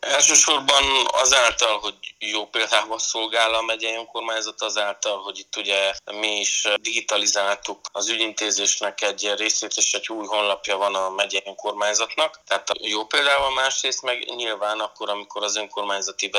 Elsősorban azáltal, hogy jó példával szolgál a megyei önkormányzat, azáltal, hogy itt ugye mi is digitalizáltuk az ügyintézésnek egy részét, és egy új honlapja van a megyei önkormányzatnak. Tehát a jó példával, másrészt meg nyilván akkor, amikor az önkormányzati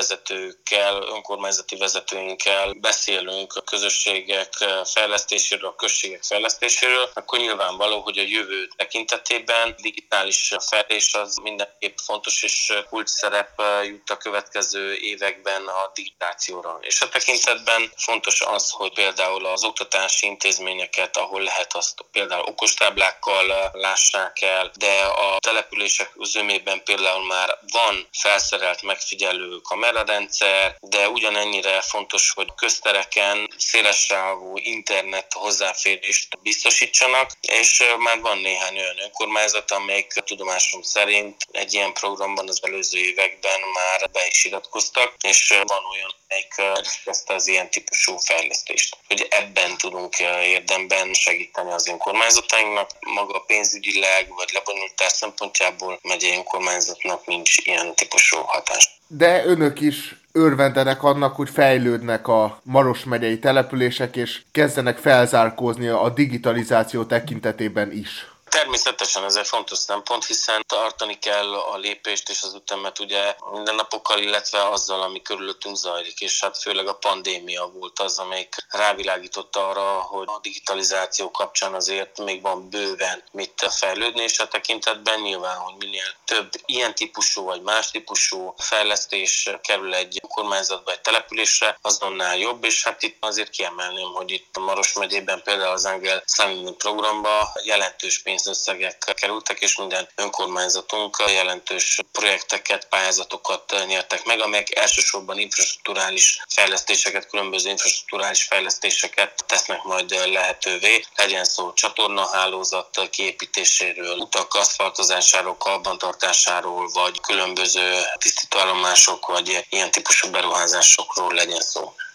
vezetőinkkel beszélünk a közösségek fejlesztéséről, a községek fejlesztéséről, akkor nyilvánvaló, hogy a jövő tekintetében digitális fejlesztés az mindenképp fontos, és kulcs szerep jut a következő években a digitációra. És a tekintetben fontos az, hogy például az oktatási intézményeket, ahol lehet, azt például okostáblákkal lássák el, de a települések zömében például már van felszerelt megfigyelő kamerarendszer, de ugyanennyire fontos, hogy köztereken szélessávú internet hozzáférést biztosítsanak, és már van néhány olyan önkormányzat, amelyik tudomásom szerint egy ilyen programban az előző években már be is iratkoztak, és van olyan, amelyik kezdte az ilyen típusú fejlesztést. Hogy ebben tudunk érdemben segíteni az önkormányzatainknak. Maga pénzügyileg vagy lebonyolítás szempontjából megyei önkormányzatnak nincs ilyen típusú hatás. De önök is örvendenek annak, hogy fejlődnek a Maros megyei települések, és kezdenek felzárkózni a digitalizáció tekintetében is. Természetesen ez egy fontos szempont, hiszen tartani kell a lépést és az ütemet ugye mindennapokkal, illetve azzal, ami körülöttünk zajlik, és hát főleg a pandémia volt az, amelyik rávilágította arra, hogy a digitalizáció kapcsán azért még van bőven mit fejlődni, és a tekintetben nyilván, hogy minél több ilyen típusú vagy más típusú fejlesztés kerül egy kormányzatba, egy településre, azonnal jobb, és hát itt azért kiemelném, hogy itt a Maros megyében például az Angel Sunny programba jelentős pénzösszegek kerültek, és minden önkormányzatunk jelentős projekteket, pályázatokat nyertek meg, amelyek elsősorban infrastrukturális fejlesztéseket, különböző infrastrukturális fejlesztéseket tesznek majd lehetővé. Legyen szó csatornahálózat kiépítéséről, utak aszfaltozásáról, karbantartásáról, vagy különböző tisztítóállomások, vagy ilyen típusú beruházásokról legyen szó.